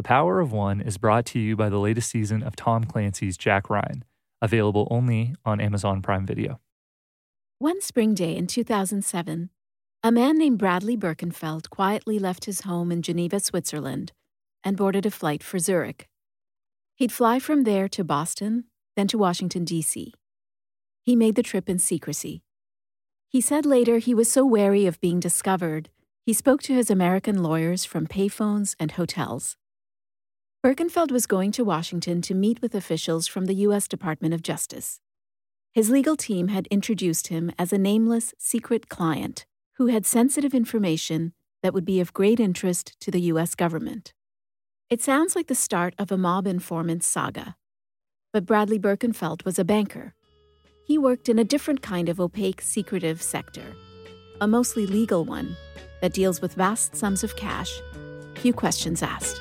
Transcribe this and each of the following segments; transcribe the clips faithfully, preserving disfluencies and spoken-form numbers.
Power of One is brought to you by the latest season of Tom Clancy's Jack Ryan, available only on Amazon Prime Video. One spring day in two thousand seven, a man named Bradley Birkenfeld quietly left his home in Geneva, Switzerland, and boarded a flight for Zurich. He'd fly from there to Boston, then to Washington, D C He made the trip in secrecy. He said later he was so wary of being discovered, he spoke to his American lawyers from payphones and hotels. Birkenfeld was going to Washington to meet with officials from the U S Department of Justice. His legal team had introduced him as a nameless, secret client who had sensitive information that would be of great interest to the U S government. It sounds like the start of a mob informant saga. But Bradley Birkenfeld was a banker. He worked in a different kind of opaque, secretive sector, a mostly legal one that deals with vast sums of cash, few questions asked.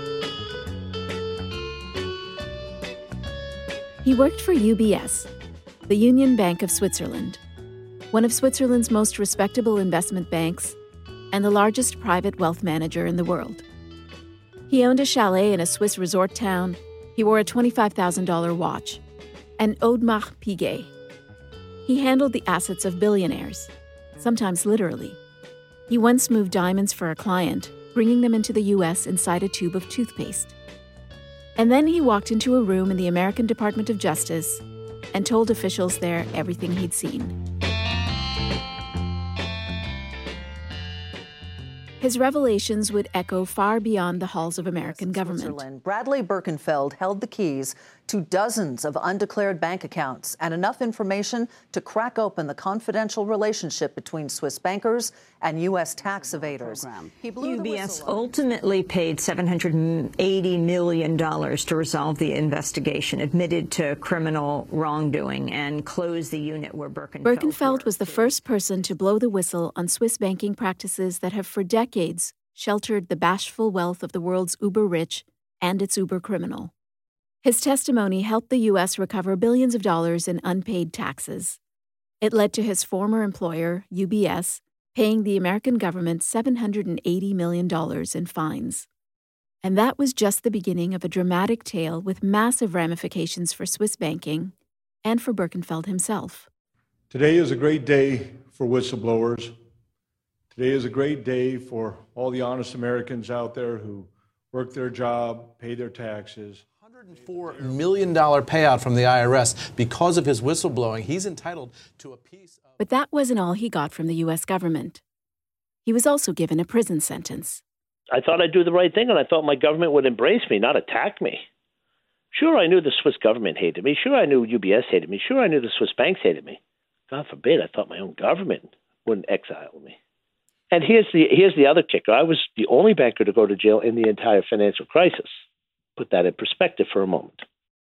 He worked for U B S, the Union Bank of Switzerland, one of Switzerland's most respectable investment banks and the largest private wealth manager in the world. He owned a chalet in a Swiss resort town. He wore a twenty-five thousand dollars watch, an Audemars Piguet. He handled the assets of billionaires, sometimes literally. He once moved diamonds for a client, bringing them into the U S inside a tube of toothpaste. And then he walked into a room in the American Department of Justice and told officials there everything he'd seen. His revelations would echo far beyond the halls of American government. Bradley Birkenfeld held the keys to dozens of undeclared bank accounts and enough information to crack open the confidential relationship between Swiss bankers and U S tax evaders. He blew U B S ultimately paid seven hundred eighty million dollars to resolve the investigation, admitted to criminal wrongdoing, and closed the unit where Birkenfeld Birkenfeld was the first person to blow the whistle on Swiss banking practices that have for decades sheltered the bashful wealth of the world's uber-rich and its uber-criminal. His testimony helped the U S recover billions of dollars in unpaid taxes. It led to his former employer, U B S, paying the American government seven hundred eighty million dollars in fines. And that was just the beginning of a dramatic tale with massive ramifications for Swiss banking and for Birkenfeld himself. Today is a great day for whistleblowers. Today is a great day for all the honest Americans out there who work their job, pay their taxes. one hundred four million dollars payout from the I R S because of his whistleblowing. He's entitled to a piece of... But that wasn't all he got from the U S government. He was also given a prison sentence. I thought I'd do the right thing, and I thought my government would embrace me, not attack me. Sure, I knew the Swiss government hated me. Sure, I knew U B S hated me. Sure, I knew the Swiss banks hated me. God forbid, I thought my own government wouldn't exile me. And here's the here's the other kicker. I was the only banker to go to jail in the entire financial crisis. Put that in perspective for a moment.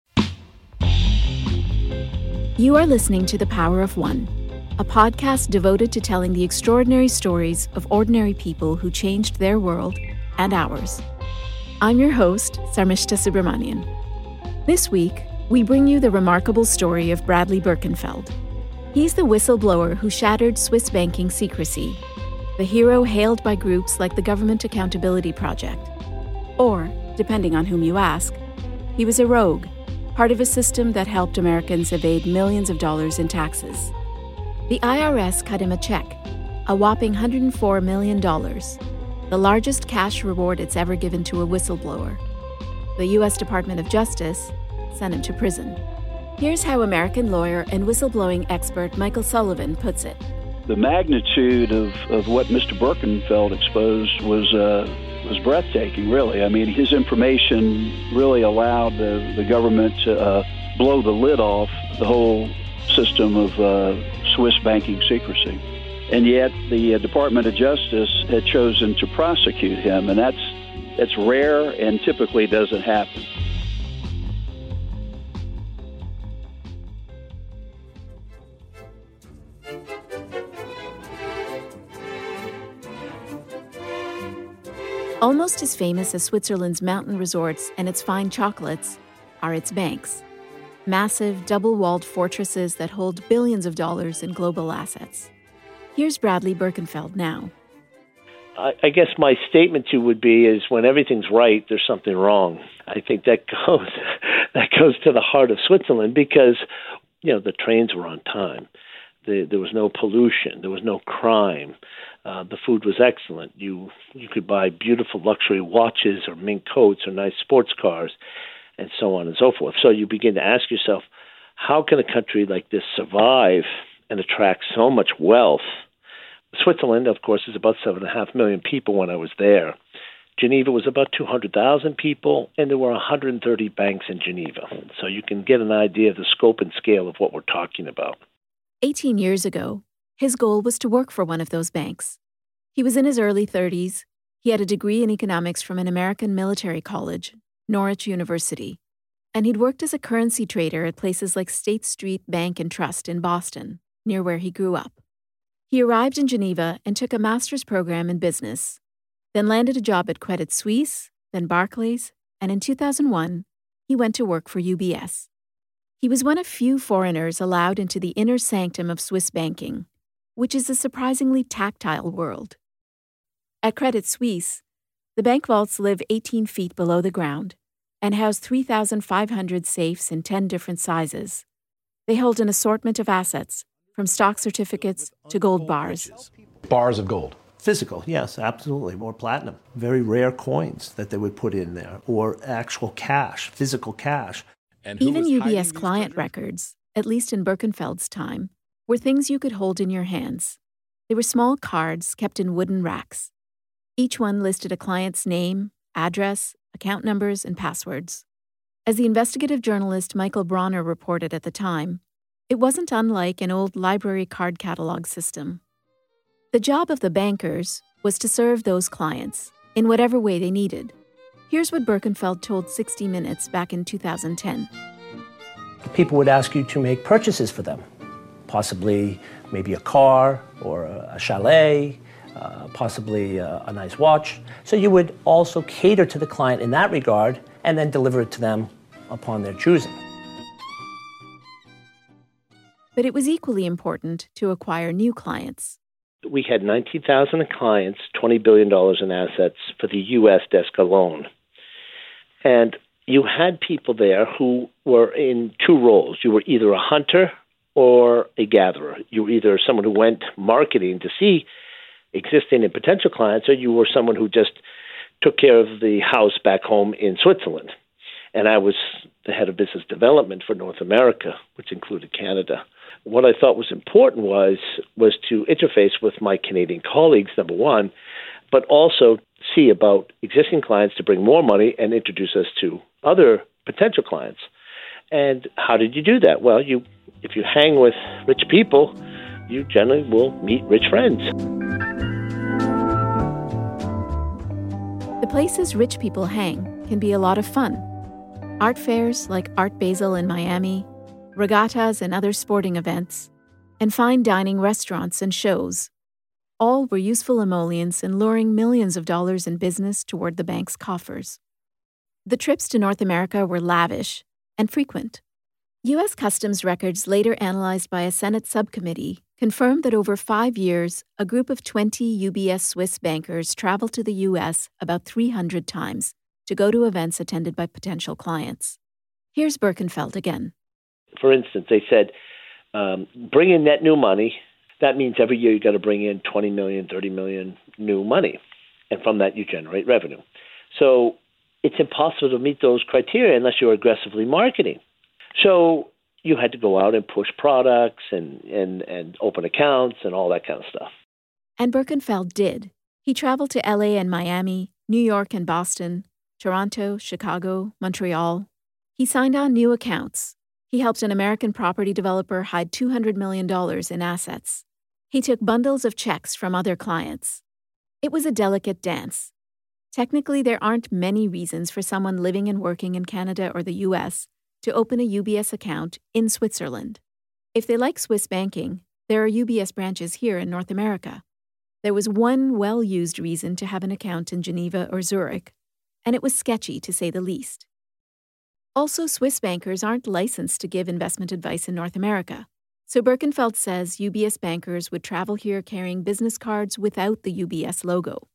You are listening to The Power of One, a podcast devoted to telling the extraordinary stories of ordinary people who changed their world and ours. I'm your host, Sarmishta Subramanian. This week, we bring you the remarkable story of Bradley Birkenfeld. He's the whistleblower who shattered Swiss banking secrecy, the hero hailed by groups like the Government Accountability Project. Or, depending on whom you ask, he was a rogue, part of a system that helped Americans evade millions of dollars in taxes. The I R S cut him a check, a whopping one hundred four million dollars, the largest cash reward it's ever given to a whistleblower. The U S Department of Justice sent him to prison. Here's how American lawyer and whistleblowing expert Michael Sullivan puts it. The magnitude of, of what Mister Birkenfeld exposed was uh, was breathtaking, really. I mean, his information really allowed the, the government to uh, blow the lid off the whole system of uh, Swiss banking secrecy. And yet the uh, Department of Justice had chosen to prosecute him, and that's that's rare and typically doesn't happen. Almost as famous as Switzerland's mountain resorts and its fine chocolates are its banks. Massive, double-walled fortresses that hold billions of dollars in global assets. Here's Bradley Birkenfeld now. I, I guess my statement to you would be is when everything's right, there's something wrong. I think that goes that goes to the heart of Switzerland because, you know, the trains were on time. The, there was no pollution. There was no crime. Uh, the food was excellent. You you could buy beautiful luxury watches or mink coats or nice sports cars and so on and so forth. So you begin to ask yourself, how can a country like this survive and attract so much wealth? Switzerland, of course, is about seven and a half million people when I was there. Geneva was about two hundred thousand people, and there were one hundred thirty banks in Geneva. So you can get an idea of the scope and scale of what we're talking about. eighteen years ago, his goal was to work for one of those banks. He was in his early thirties. He had a degree in economics from an American military college, Norwich University, and he'd worked as a currency trader at places like State Street Bank and Trust in Boston, near where he grew up. He arrived in Geneva and took a master's program in business, then landed a job at Credit Suisse, then Barclays, and in two thousand one, he went to work for U B S. He was one of few foreigners allowed into the inner sanctum of Swiss banking, which is a surprisingly tactile world. At Credit Suisse, the bank vaults live eighteen feet below the ground and house three thousand five hundred safes in ten different sizes. They hold an assortment of assets, from stock certificates to gold bars. Bars of gold. Physical, yes, absolutely, or platinum. Very rare coins that they would put in there, or actual cash, physical cash. And even U B S client records, at least in Birkenfeld's time, were things you could hold in your hands. They were small cards kept in wooden racks. Each one listed a client's name, address, account numbers, and passwords. As the investigative journalist Michael Bronner reported at the time, it wasn't unlike an old library card catalog system. The job of the bankers was to serve those clients in whatever way they needed. Here's what Birkenfeld told sixty minutes back in two thousand ten. People would ask you to make purchases for them, possibly maybe a car or a chalet, uh, possibly a, a nice watch. So you would also cater to the client in that regard and then deliver it to them upon their choosing. But it was equally important to acquire new clients. We had nineteen thousand clients, twenty billion dollars in assets for the U S desk alone. And you had people there who were in two roles. You were either a hunter or a gatherer. You were either someone who went marketing to see existing and potential clients, or you were someone who just took care of the house back home in Switzerland. And I was the head of business development for North America, which included Canada. What I thought was important was was to interface with my Canadian colleagues, number one, but also see about existing clients to bring more money and introduce us to other potential clients. And how did you do that? Well, you if you hang with rich people, you generally will meet rich friends. The places rich people hang can be a lot of fun. Art fairs like Art Basel in Miami, regattas and other sporting events, and fine dining restaurants and shows. All were useful emollients in luring millions of dollars in business toward the bank's coffers. The trips to North America were lavish and frequent. U S Customs records later analyzed by a Senate subcommittee confirmed that over five years, a group of twenty U B S Swiss bankers traveled to the U S about three hundred times to go to events attended by potential clients. Here's Birkenfeld again. For instance, they said, um, bring in net new money. That means every year you got to bring in twenty million, thirty million new money. And from that, you generate revenue. So it's impossible to meet those criteria unless you're aggressively marketing. So you had to go out and push products and, and, and open accounts and all that kind of stuff. And Birkenfeld did. He traveled to L A and Miami, New York and Boston, Toronto, Chicago, Montreal. He signed on new accounts. He helped an American property developer hide two hundred million dollars in assets. He took bundles of checks from other clients. It was a delicate dance. Technically, there aren't many reasons for someone living and working in Canada or the U S to open a U B S account in Switzerland. If they like Swiss banking, there are U B S branches here in North America. There was one well-used reason to have an account in Geneva or Zurich, and it was sketchy to say the least. Also, Swiss bankers aren't licensed to give investment advice in North America, so Birkenfeld says U B S bankers would travel here carrying business cards without the U B S logo.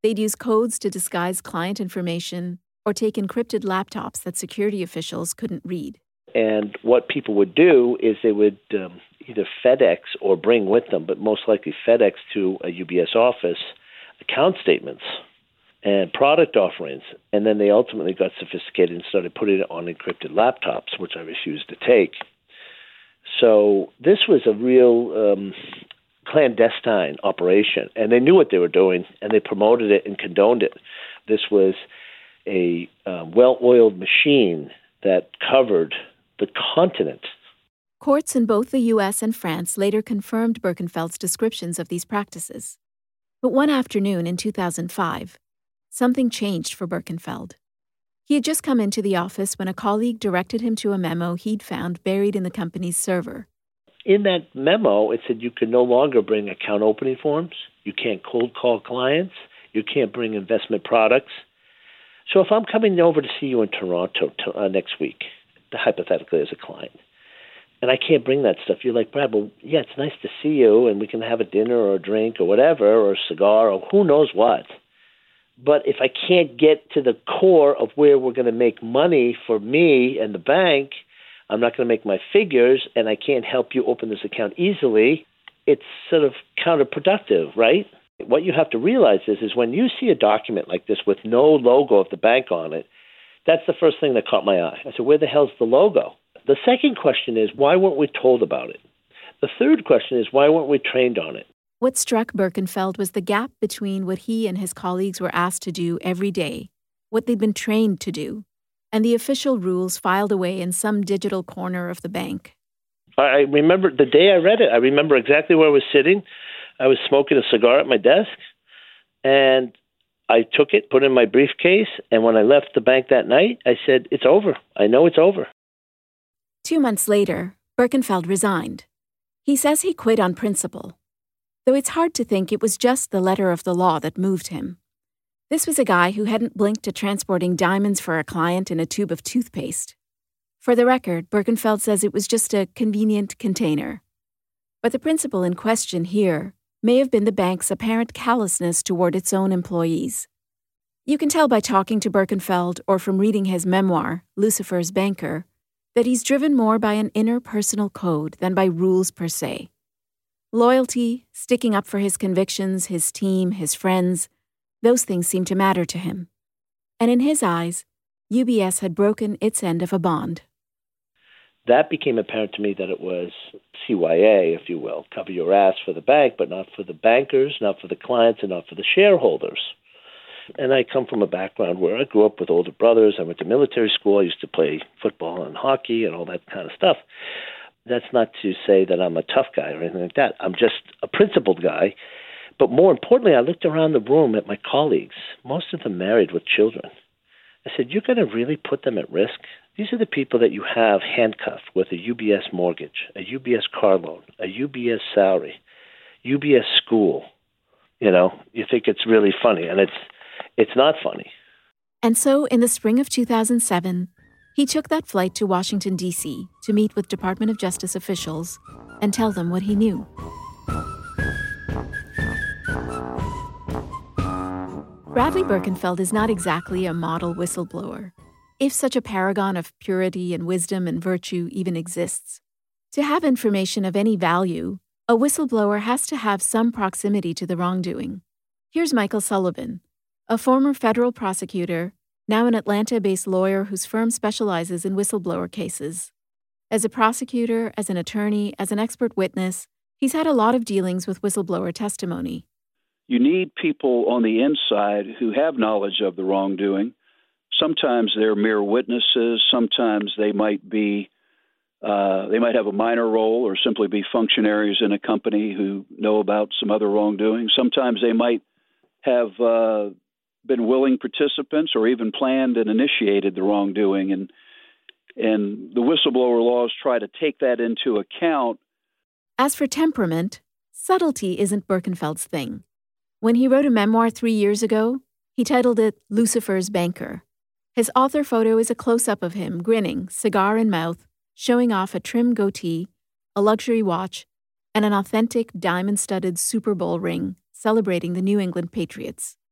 They'd use codes to disguise client information or take encrypted laptops that security officials couldn't read. And what people would do is they would um, either FedEx or bring with them, but most likely FedEx to a U B S office, account statements and product offerings. And then they ultimately got sophisticated and started putting it on encrypted laptops, which I refused to take. So this was a real um, clandestine operation, and they knew what they were doing, and they promoted it and condoned it. This was a uh, well-oiled machine that covered the continent. Courts in both the U S and France later confirmed Birkenfeld's descriptions of these practices. But one afternoon in two thousand five, something changed for Birkenfeld. He had just come into the office when a colleague directed him to a memo he'd found buried in the company's server. In that memo, it said you can no longer bring account opening forms, you can't cold call clients, you can't bring investment products. So if I'm coming over to see you in Toronto to, uh, next week, hypothetically as a client, and I can't bring that stuff, you're like, Brad, well, yeah, it's nice to see you, and we can have a dinner or a drink or whatever, or a cigar or who knows what. But if I can't get to the core of where we're going to make money for me and the bank, I'm not going to make my figures, and I can't help you open this account easily, it's sort of counterproductive, right? What you have to realize is, is when you see a document like this with no logo of the bank on it, that's the first thing that caught my eye. I said, where the hell's the logo? The second question is, why weren't we told about it? The third question is, why weren't we trained on it? What struck Birkenfeld was the gap between what he and his colleagues were asked to do every day, what they'd been trained to do, and the official rules filed away in some digital corner of the bank. I remember the day I read it. I remember exactly where I was sitting. I was smoking a cigar at my desk, and I took it, put it in my briefcase, and when I left the bank that night, I said, it's over. I know it's over. Two months later, Birkenfeld resigned. He says he quit on principle, though it's hard to think it was just the letter of the law that moved him. This was a guy who hadn't blinked at transporting diamonds for a client in a tube of toothpaste. For the record, Birkenfeld says it was just a convenient container. But the principle in question here may have been the bank's apparent callousness toward its own employees. You can tell by talking to Birkenfeld or from reading his memoir, Lucifer's Banker, that he's driven more by an inner personal code than by rules per se. Loyalty, sticking up for his convictions, his team, his friends, those things seem to matter to him. And in his eyes, U B S had broken its end of a bond. That became apparent to me that it was C Y A, if you will, cover your ass for the bank, but not for the bankers, not for the clients, and not for the shareholders. And I come from a background where I grew up with older brothers. I went to military school. I used to play football and hockey and all that kind of stuff. That's not to say that I'm a tough guy or anything like that. I'm just a principled guy. But more importantly, I looked around the room at my colleagues, most of them married with children. I said, you're going to really put them at risk? These are the people that you have handcuffed with a U B S mortgage, a U B S car loan, a U B S salary, U B S school. You know, you think it's really funny, and it's it's not funny. And so, in the spring of two thousand seven, he took that flight to Washington, D C to meet with Department of Justice officials and tell them what he knew. Bradley Birkenfeld is not exactly a model whistleblower, if such a paragon of purity and wisdom and virtue even exists. To have information of any value, a whistleblower has to have some proximity to the wrongdoing. Here's Michael Sullivan, a former federal prosecutor, now an Atlanta-based lawyer whose firm specializes in whistleblower cases. As a prosecutor, as an attorney, as an expert witness, he's had a lot of dealings with whistleblower testimony. You need people on the inside who have knowledge of the wrongdoing. Sometimes they're mere witnesses. Sometimes they might be, uh, they might have a minor role or simply be functionaries in a company who know about some other wrongdoing. Sometimes they might have uh, been willing participants or even planned and initiated the wrongdoing. And, and the whistleblower laws try to take that into account. As for temperament, subtlety isn't Birkenfeld's thing. When he wrote a memoir three years ago, he titled it Lucifer's Banker. His author photo is a close-up of him, grinning, cigar in mouth, showing off a trim goatee, a luxury watch, and an authentic diamond-studded Super Bowl ring celebrating the New England Patriots.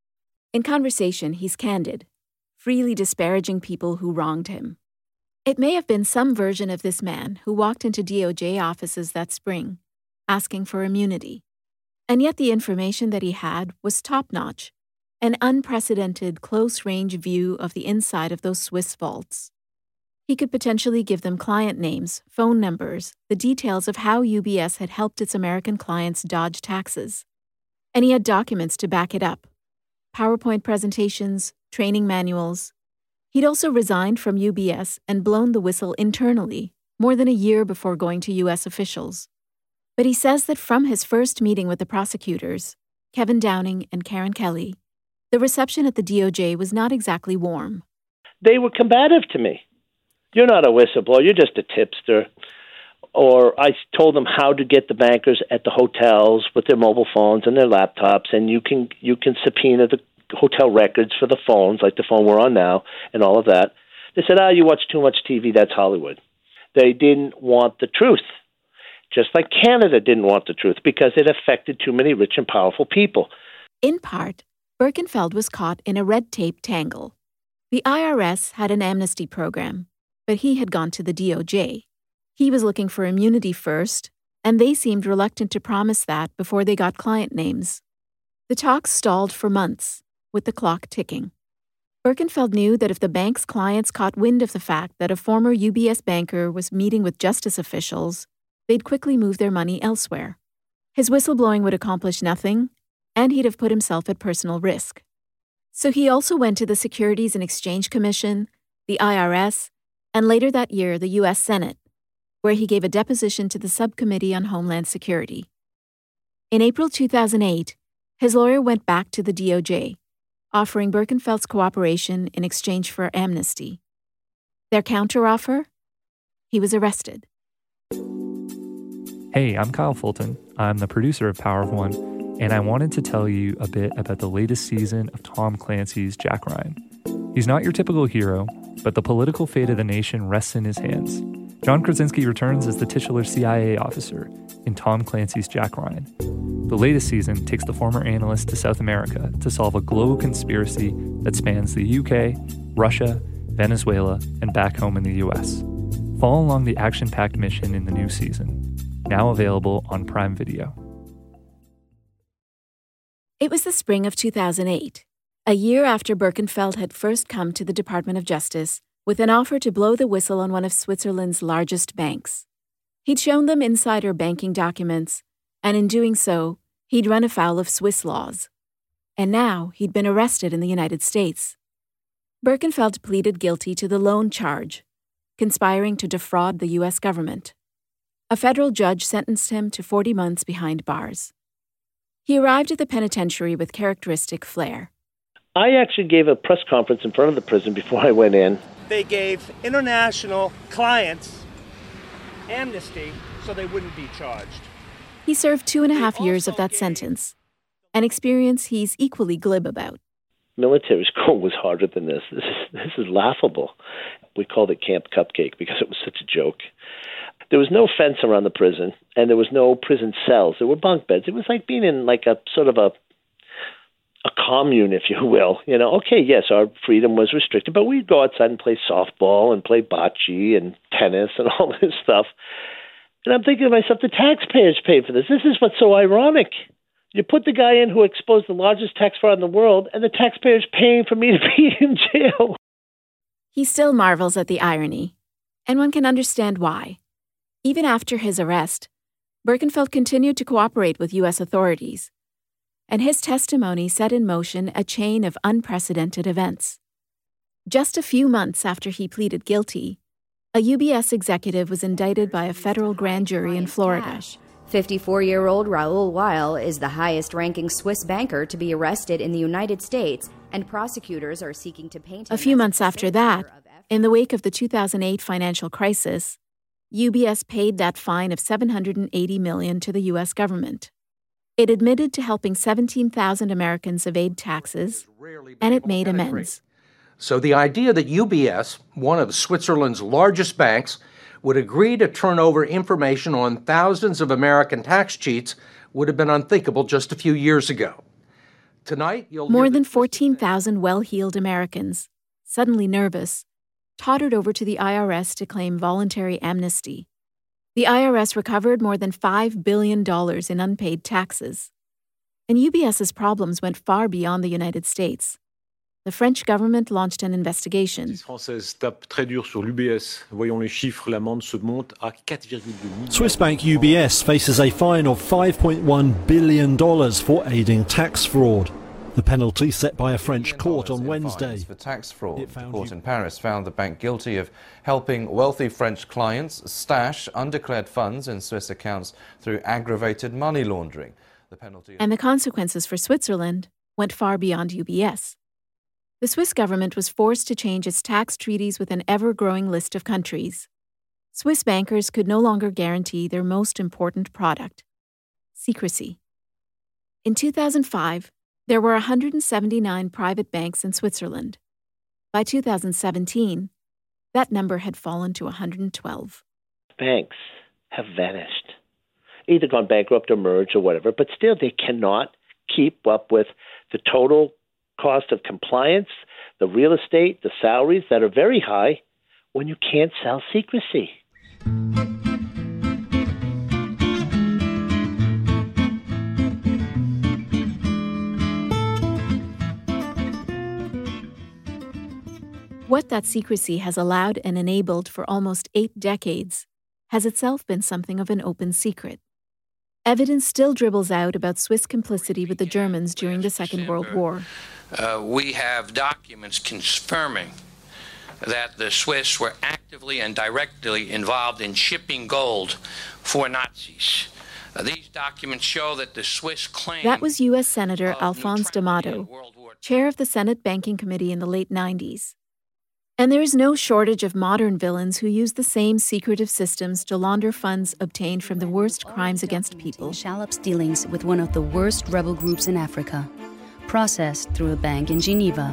In conversation, he's candid, freely disparaging people who wronged him. It may have been some version of this man who walked into D O J offices that spring, asking for immunity. And yet the information that he had was top-notch, an unprecedented close-range view of the inside of those Swiss vaults. He could potentially give them client names, phone numbers, the details of how U B S had helped its American clients dodge taxes. And he had documents to back it up. PowerPoint presentations, training manuals. He'd also resigned from U B S and blown the whistle internally, more than a year before going to U S officials. But he says that from his first meeting with the prosecutors, Kevin Downing and Karen Kelly, the reception at the D O J was not exactly warm. They were combative to me. You're not a whistleblower, you're just a tipster. Or I told them how to get the bankers at the hotels with their mobile phones and their laptops, and you can you can subpoena the hotel records for the phones, like the phone we're on now, and all of that. They said, ah, you watch too much T V, that's Hollywood. They didn't want the truth, just like Canada didn't want the truth, because it affected too many rich and powerful people. In part, Birkenfeld was caught in a red tape tangle. The I R S had an amnesty program, but he had gone to the D O J. He was looking for immunity first, and they seemed reluctant to promise that before they got client names. The talks stalled for months, with the clock ticking. Birkenfeld knew that if the bank's clients caught wind of the fact that a former U B S banker was meeting with justice officials, they'd quickly move their money elsewhere. His whistleblowing would accomplish nothing, and he'd have put himself at personal risk. So he also went to the Securities and Exchange Commission, the I R S, and later that year the U S Senate, where he gave a deposition to the Subcommittee on Homeland Security. In April two thousand eight, his lawyer went back to the D O J, offering Birkenfeld's cooperation in exchange for amnesty. Their counteroffer? He was arrested. Hey, I'm Kyle Fulton. I'm the producer of Power of One, and I wanted to tell you a bit about the latest season of Tom Clancy's Jack Ryan. He's not your typical hero, but the political fate of the nation rests in his hands. John Krasinski returns as the titular C I A officer in Tom Clancy's Jack Ryan. The latest season takes the former analyst to South America to solve a global conspiracy that spans the U K, Russia, Venezuela, and back home in the U S. Follow along the action-packed mission in the new season, now available on Prime Video. It was the spring of two thousand eight, a year after Birkenfeld had first come to the Department of Justice with an offer to blow the whistle on one of Switzerland's largest banks. He'd shown them insider banking documents, and in doing so, he'd run afoul of Swiss laws. And now he'd been arrested in the United States. Birkenfeld pleaded guilty to the lone charge, conspiring to defraud the U S government. A federal judge sentenced him to forty months behind bars. He arrived at the penitentiary with characteristic flair. I actually gave a press conference in front of the prison before I went in. They gave international clients amnesty so they wouldn't be charged. He served two and a half years of that sentence, an experience he's equally glib about. Military school was harder than this. This is, this is laughable. We called it Camp Cupcake because it was such a joke. There was no fence around the prison, and there was no prison cells. There were bunk beds. It was like being in like a sort of a a commune, if you will. You know, okay, yes, our freedom was restricted, but we'd go outside and play softball and play bocce and tennis and all this stuff. And I'm thinking to myself, the taxpayers paid for this. This is what's so ironic. You put the guy in who exposed the largest tax fraud in the world, and the taxpayers paying for me to be in jail. He still marvels at the irony, and one can understand why. Even after his arrest, Birkenfeld continued to cooperate with U S authorities, and his testimony set in motion a chain of unprecedented events. Just a few months after he pleaded guilty, a U B S executive was indicted by a federal grand jury in Florida. fifty-four-year-old Raoul Weil is the highest-ranking Swiss banker to be arrested in the United States, and prosecutors are seeking to paint him A few as months after that, in the wake of the two thousand eight financial crisis, U B S paid that fine of seven hundred eighty million dollars to the U S government. It admitted to helping seventeen thousand Americans evade taxes, and it made amends. So the idea that U B S, one of Switzerland's largest banks, would agree to turn over information on thousands of American tax cheats would have been unthinkable just a few years ago. Tonight, you'll More hear than the- fourteen thousand well-heeled Americans, suddenly nervous, tottered over to the I R S to claim voluntary amnesty. The I R S recovered more than five billion dollars in unpaid taxes. And UBS's problems went far beyond the United States. The French government launched an investigation. Française tape très dur sur l'U B S. Voyons les chiffres, l'amende se monte à quatre virgule deux milliards. Swiss bank U B S faces a fine of five point one billion dollars for aiding tax fraud. The penalty set by a French court on Wednesday. For tax fraud. The court in Paris found the bank guilty of helping wealthy French clients stash undeclared funds in Swiss accounts through aggravated money laundering. The penalty. And the consequences for Switzerland went far beyond U B S. The Swiss government was forced to change its tax treaties with an ever-growing list of countries. Swiss bankers could no longer guarantee their most important product: secrecy. In two thousand five, there were one hundred seventy-nine private banks in Switzerland. By two thousand seventeen, that number had fallen to one hundred twelve. Banks have vanished, either gone bankrupt or merged or whatever, but still they cannot keep up with the total cost of compliance, the real estate, the salaries that are very high when you can't sell secrecy. What that secrecy has allowed and enabled for almost eight decades has itself been something of an open secret. Evidence still dribbles out about Swiss complicity with the Germans during the Second World War. Uh, we have documents confirming that the Swiss were actively and directly involved in shipping gold for Nazis. Uh, these documents show that the Swiss claim... That was U S Senator Alphonse D'Amato, chair of the Senate Banking Committee in the late nineties. And there is no shortage of modern villains who use the same secretive systems to launder funds obtained from the worst crimes against people. Shallop's dealings with one of the worst rebel groups in Africa, processed through a bank in Geneva.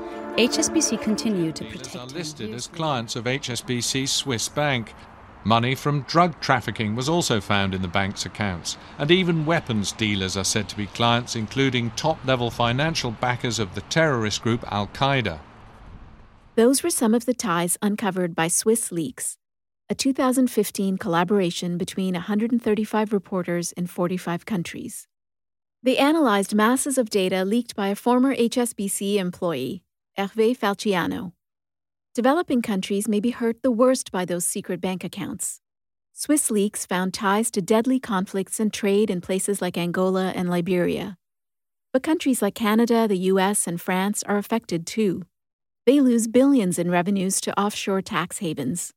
H S B C continued to protect... are listed as clients of H S B C's Swiss bank. Money from drug trafficking was also found in the bank's accounts, and even weapons dealers are said to be clients, including top-level financial backers of the terrorist group Al-Qaeda. Those were some of the ties uncovered by Swiss Leaks, a two thousand fifteen collaboration between one hundred thirty-five reporters in forty-five countries. They analyzed masses of data leaked by a former H S B C employee, Hervé Falciano. Developing countries may be hurt the worst by those secret bank accounts. Swiss Leaks found ties to deadly conflicts and trade in places like Angola and Liberia. But countries like Canada, the U S, and France are affected too. They lose billions in revenues to offshore tax havens.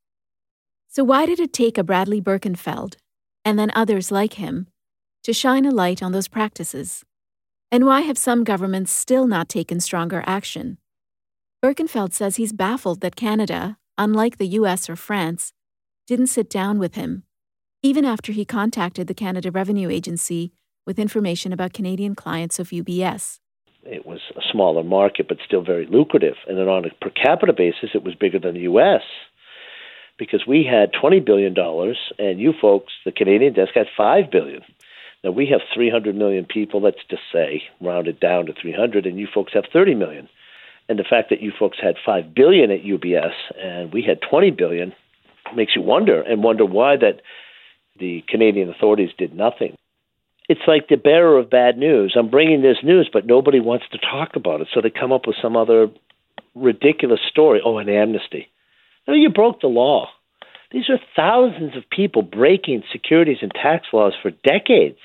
So why did it take a Bradley Birkenfeld, and then others like him, to shine a light on those practices? And why have some governments still not taken stronger action? Birkenfeld says he's baffled that Canada, unlike the U S or France, didn't sit down with him, even after he contacted the Canada Revenue Agency with information about Canadian clients of U B S. It was a smaller market, but still very lucrative. And then on a per capita basis, it was bigger than the U S because we had twenty billion dollars, and you folks, the Canadian desk, had five billion dollars. Now, we have three hundred million people, let's just say, rounded down to three hundred, and you folks have thirty million. And the fact that you folks had five billion dollars at U B S and we had twenty billion dollars makes you wonder, and wonder why that the Canadian authorities did nothing. It's like the bearer of bad news. I'm bringing this news, but nobody wants to talk about it, so they come up with some other ridiculous story. Oh, an amnesty. No, you broke the law. These are thousands of people breaking securities and tax laws for decades.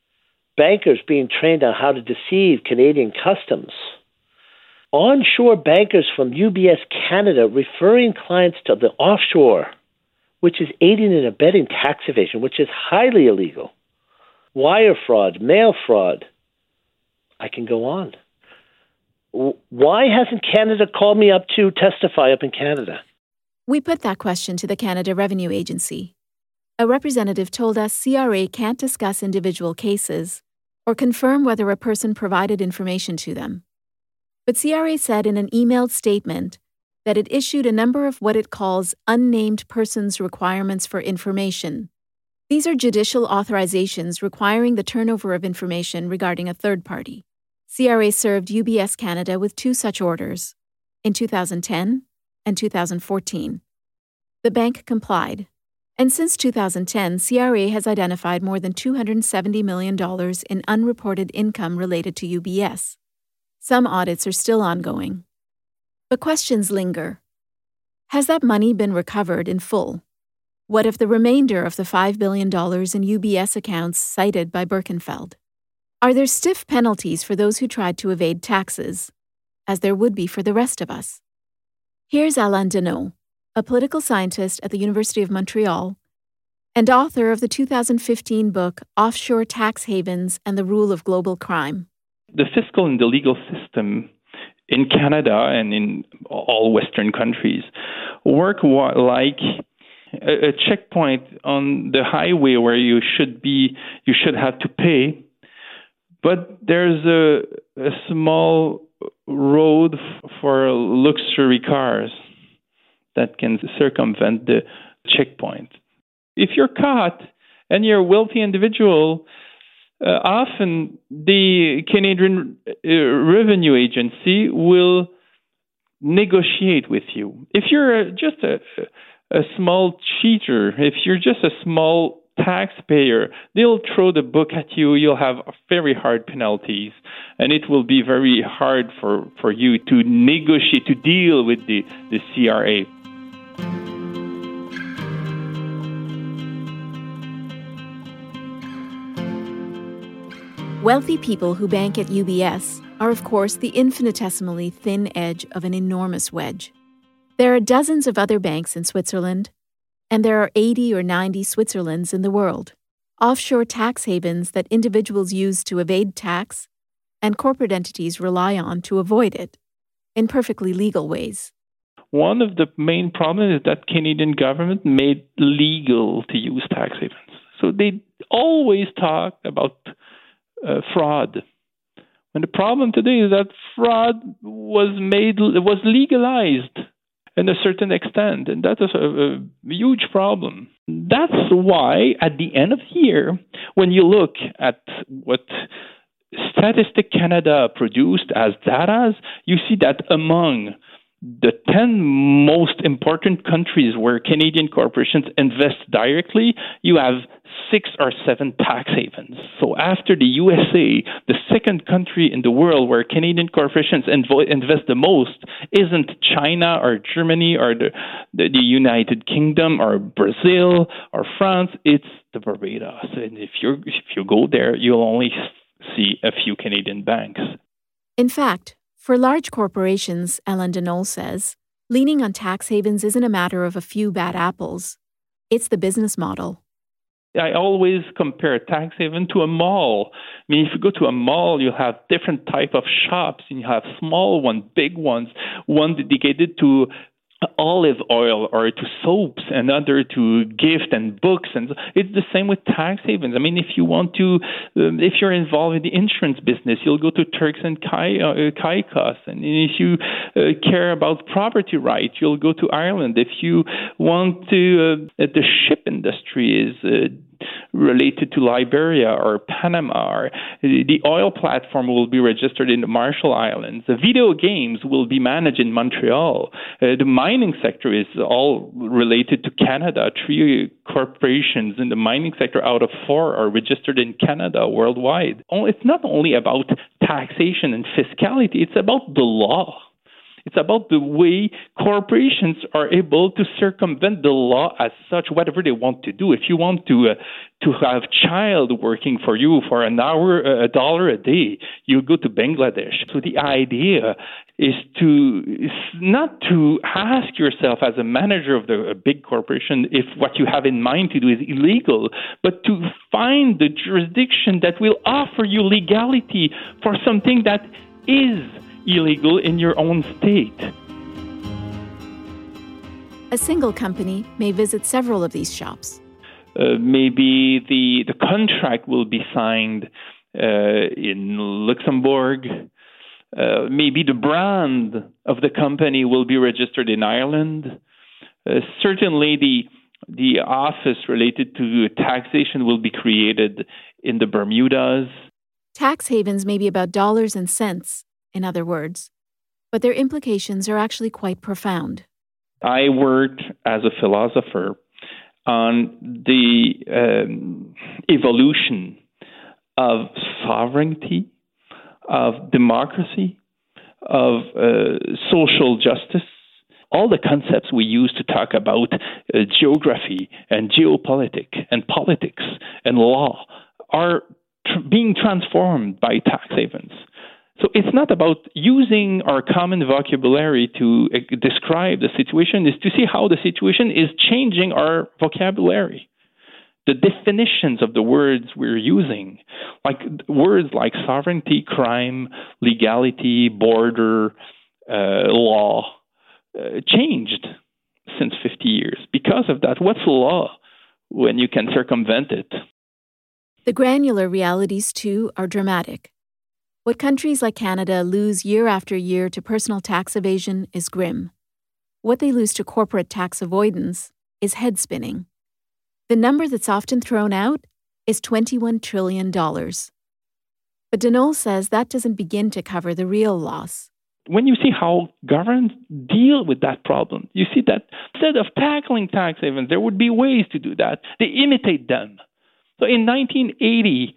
Bankers being trained on how to deceive Canadian customs. Onshore bankers from U B S Canada referring clients to the offshore, which is aiding and abetting tax evasion, which is highly illegal. Wire fraud, mail fraud. I can go on. Why hasn't Canada called me up to testify up in Canada? We put that question to the Canada Revenue Agency. A representative told us C R A can't discuss individual cases or confirm whether a person provided information to them. But C R A said in an emailed statement that it issued a number of what it calls unnamed persons requirements for information. These are judicial authorizations requiring the turnover of information regarding a third party. C R A served U B S Canada with two such orders, in two thousand ten and two thousand fourteen. The bank complied, and since two thousand ten, C R A has identified more than two hundred seventy million dollars in unreported income related to U B S. Some audits are still ongoing. But questions linger. Has that money been recovered in full? What if the remainder of the five billion dollars in U B S accounts cited by Birkenfeld? Are there stiff penalties for those who tried to evade taxes, as there would be for the rest of us? Here's Alain Deneau, a political scientist at the University of Montreal and author of the two thousand fifteen book Offshore Tax Havens and the Rule of Global Crime. The fiscal and the legal system in Canada and in all Western countries work like a, a checkpoint on the highway where you should be, you should have to pay, but there's a, a small road f- for luxury cars that can circumvent the checkpoint. If you're caught and you're a wealthy individual, uh, often the Canadian uh, Revenue Agency will negotiate with you. If you're uh, just a, a small cheater, if you're just a small taxpayer, they'll throw the book at you. You'll have very hard penalties, and it will be very hard for, for you to negotiate, to deal with the, the C R A. Wealthy people who bank at U B S are, of course, the infinitesimally thin edge of an enormous wedge. There are dozens of other banks in Switzerland, and there are eighty or ninety Switzerlands in the world, offshore tax havens that individuals use to evade tax and corporate entities rely on to avoid it, in perfectly legal ways. One of the main problems is that Canadian government made legal to use tax havens. So they always talk about uh, fraud. And the problem today is that fraud was made, was legalized in a certain extent, and that is a, a huge problem. That's why, at the end of the year, when you look at what Statistic Canada produced as data, you see that among the ten most important countries where Canadian corporations invest directly, you have six or seven tax havens. So after the U S A, the second country in the world where Canadian corporations invo- invest the most isn't China or Germany or the, the, the United Kingdom or Brazil or France, it's the Barbados. And if you if you go there, you'll only see a few Canadian banks. In fact, for large corporations, Alain Deneau says, leaning on tax havens isn't a matter of a few bad apples. It's the business model. I always compare a tax haven to a mall. I mean, if you go to a mall, you have different type of shops, and you have small ones, big ones, one dedicated to olive oil or to soaps, another to gift and books, and it's the same with tax havens. I mean, if you want to, um, if you're involved in the insurance business, you'll go to Turks and Cai- uh, Caicos, and if you uh, care about property rights, you'll go to Ireland. If you want to, uh, the ship industry is uh, related to Liberia or Panama, or the oil platform will be registered in the Marshall Islands. The video games will be managed in Montreal. Uh, the mining sector is all related to Canada. Three corporations in the mining sector out of four are registered in Canada worldwide. It's not only about taxation and fiscality, it's about the law. It's about the way corporations are able to circumvent the law as such, whatever they want to do. If you want to uh, to have child working for you for an hour, a dollar a day, you go to Bangladesh. So the idea is to is not to ask yourself as a manager of the a big corporation if what you have in mind to do is illegal, but to find the jurisdiction that will offer you legality for something that is illegal in your own state. A single company may visit several of these shops. Uh, maybe the the contract will be signed uh, in Luxembourg. Uh, maybe the brand of the company will be registered in Ireland. Uh, certainly, the the office related to taxation will be created in the Bermudas. Tax havens may be about dollars and cents, in other words, but their implications are actually quite profound. I worked as a philosopher on the um, evolution of sovereignty, of democracy, of uh, social justice, all the concepts we use to talk about uh, geography and geopolitics and politics and law are tr- being transformed by tax havens. So it's not about using our common vocabulary to uh, describe the situation, it's to see how the situation is changing our vocabulary. The definitions of the words we're using, like words like sovereignty, crime, legality, border, uh, law, uh, changed since fifty years. Because of that, what's law when you can circumvent it? The granular realities, too, are dramatic. What countries like Canada lose year after year to personal tax evasion is grim. What they lose to corporate tax avoidance is head-spinning. The number that's often thrown out is twenty-one trillion dollars. But Denolles says that doesn't begin to cover the real loss. When you see how governments deal with that problem, you see that instead of tackling tax havens, there would be ways to do that. They imitate them. So in nineteen eighty,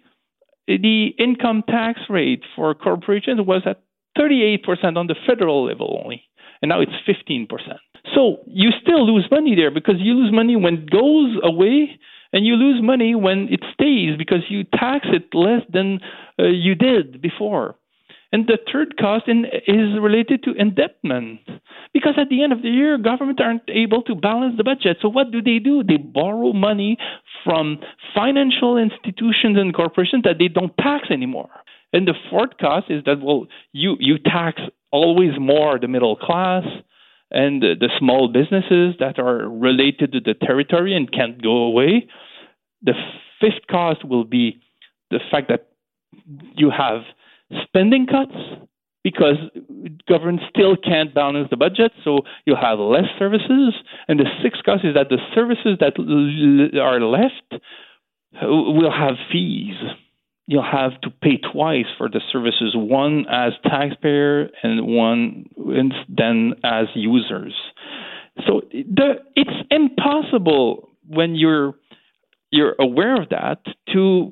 the income tax rate for corporations was at thirty-eight percent on the federal level only, and now it's fifteen percent. So you still lose money there because you lose money when it goes away, and you lose money when it stays because you tax it less than uh, you did before. And the third cost in, is related to indebtedness, because at the end of the year, governments aren't able to balance the budget. So what do they do? They borrow money from financial institutions and corporations that they don't tax anymore. And the fourth cost is that, well, you, you tax always more the middle class and the, the small businesses that are related to the territory and can't go away. The fifth cost will be the fact that you have spending cuts because government still can't balance the budget, so you'll have less services. And the sixth cost is that the services that l- are left will have fees. You'll have to pay twice for the services, one as taxpayer and one and then as users. So the, it's impossible when you're you're aware of that to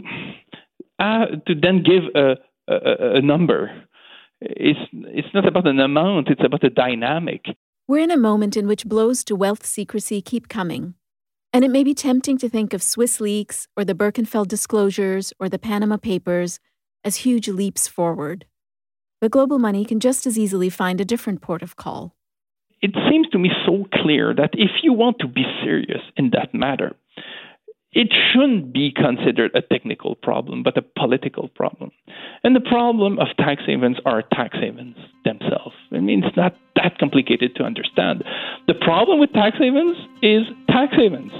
uh, to then give a, a, a number. It's it's not about an amount; it's about a dynamic. We're in a moment in which blows to wealth secrecy keep coming. And it may be tempting to think of Swiss leaks or the Birkenfeld disclosures or the Panama Papers as huge leaps forward. But global money can just as easily find a different port of call. It seems to me so clear that if you want to be serious in that matter, it shouldn't be considered a technical problem, but a political problem. And the problem of tax havens are tax havens themselves. I mean, it's not that complicated to understand. The problem with tax havens is tax havens.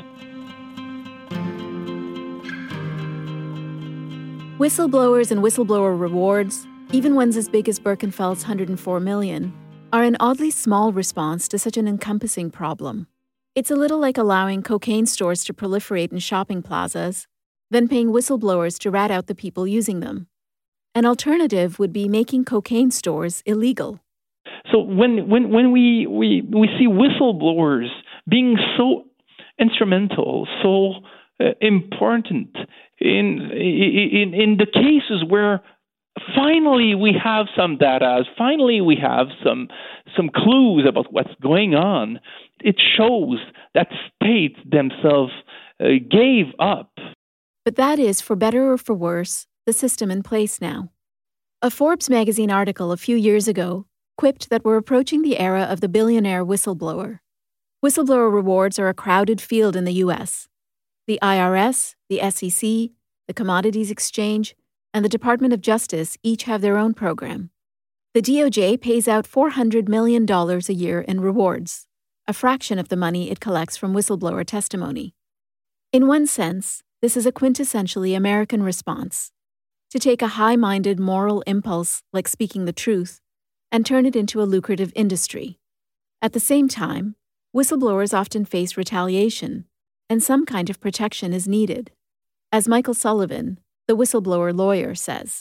Whistleblowers and whistleblower rewards, even ones as big as Birkenfeld's one hundred four million dollars, are an oddly small response to such an encompassing problem. It's a little like allowing cocaine stores to proliferate in shopping plazas, then paying whistleblowers to rat out the people using them. An alternative would be making cocaine stores illegal. So when when, when we, we, we see whistleblowers being so instrumental, so uh, important in, in, in the cases where finally we have some data, finally we have some, some clues about what's going on, it shows that states themselves uh, gave up. But that is, for better or for worse, the system in place now. A Forbes magazine article a few years ago quipped that we're approaching the era of the billionaire whistleblower. Whistleblower rewards are a crowded field in the U S. The I R S, the S E C, the Commodities Exchange, and the Department of Justice each have their own program. The D O J pays out four hundred million dollars a year in rewards, a fraction of the money it collects from whistleblower testimony. In one sense, this is a quintessentially American response, to take a high-minded moral impulse like speaking the truth and turn it into a lucrative industry. At the same time, whistleblowers often face retaliation, and some kind of protection is needed. As Michael Sullivan, the whistleblower lawyer, says,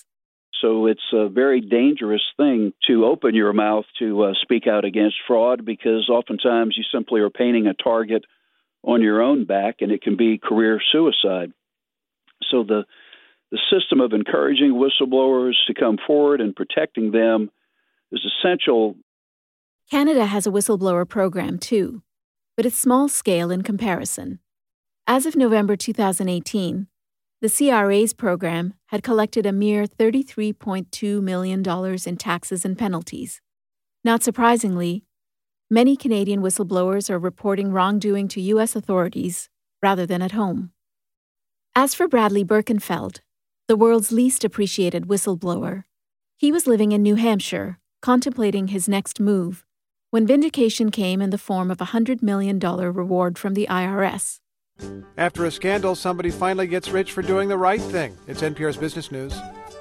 So it's a very dangerous thing to open your mouth to uh, speak out against fraud, because oftentimes you simply are painting a target on your own back, and it can be career suicide. So the the system of encouraging whistleblowers to come forward and protecting them is essential. Canada has a whistleblower program too, but it's small scale in comparison. As of November two thousand eighteen, the C R A's program had collected a mere thirty-three point two million dollars in taxes and penalties. Not surprisingly, many Canadian whistleblowers are reporting wrongdoing to U S authorities rather than at home. As for Bradley Birkenfeld, the world's least appreciated whistleblower, he was living in New Hampshire, contemplating his next move, when vindication came in the form of a one hundred million dollars reward from the I R S. After a scandal, somebody finally gets rich for doing the right thing. It's N P R's Business News.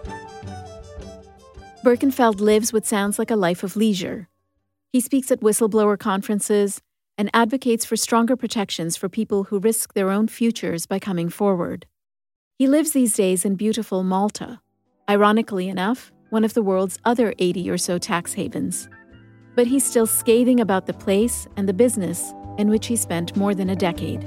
Birkenfeld lives what sounds like a life of leisure. He speaks at whistleblower conferences and advocates for stronger protections for people who risk their own futures by coming forward. He lives these days in beautiful Malta, ironically enough, one of the world's other eighty or so tax havens. But he's still scathing about the place and the business in which he spent more than a decade.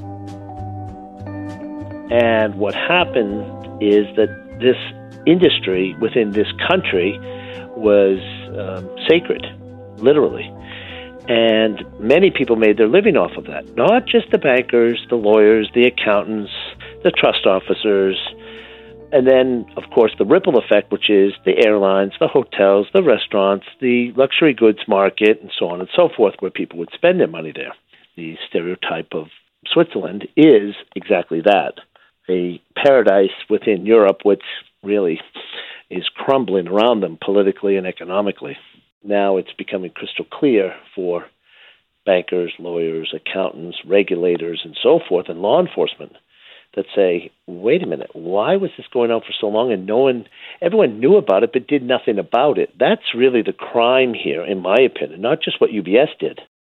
And what happened is that this industry within this country was um, sacred, literally. And many people made their living off of that. Not just the bankers, the lawyers, the accountants, the trust officers, and then, of course, the ripple effect, which is the airlines, the hotels, the restaurants, the luxury goods market, and so on and so forth, where people would spend their money there. The stereotype of Switzerland is exactly that, a paradise within Europe, which really is crumbling around them politically and economically. Now it's becoming crystal clear for bankers, lawyers, accountants, regulators, and so forth, and law enforcement that say, wait a minute, why was this going on for so long and no one, everyone knew about it but did nothing about it? That's really the crime here, in my opinion, not just what U B S did.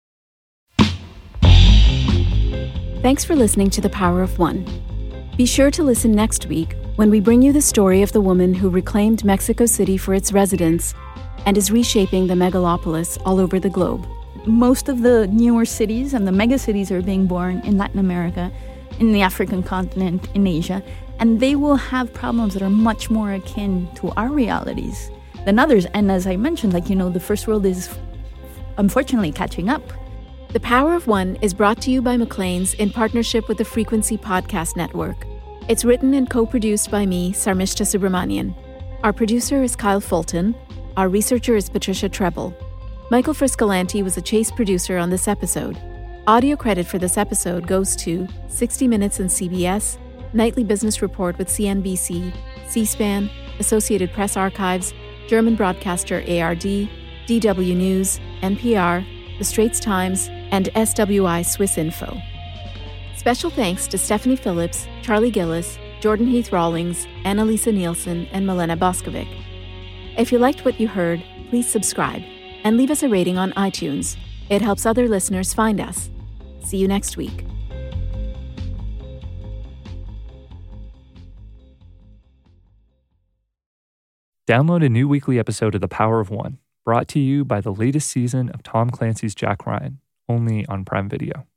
Thanks for listening to The Power of One. Be sure to listen next week when we bring you the story of the woman who reclaimed Mexico City for its residents and is reshaping the megalopolis all over the globe. Most of the newer cities and the megacities are being born in Latin America, in the African continent, in Asia, and they will have problems that are much more akin to our realities than others. And as I mentioned, like, you know, the first world is unfortunately catching up. The Power of One is brought to you by Maclean's in partnership with the Frequency Podcast Network. It's written and co-produced by me, Sarmishta Subramanian. Our producer is Kyle Fulton. Our researcher is Patricia Treble. Michael Friscolanti was a chase producer on this episode. Audio credit for this episode goes to sixty minutes and C B S, Nightly Business Report with C N B C, C-SPAN, Associated Press Archives, German broadcaster A R D, D W News, N P R, The Straits Times, and S W I Swiss Info. Special thanks to Stephanie Phillips, Charlie Gillis, Jordan Heath Rawlings, Annalisa Nielsen, and Milena Boskovic. If you liked what you heard, please subscribe and leave us a rating on iTunes. It helps other listeners find us. See you next week. Download a new weekly episode of The Power of One, brought to you by the latest season of Tom Clancy's Jack Ryan, only on Prime Video.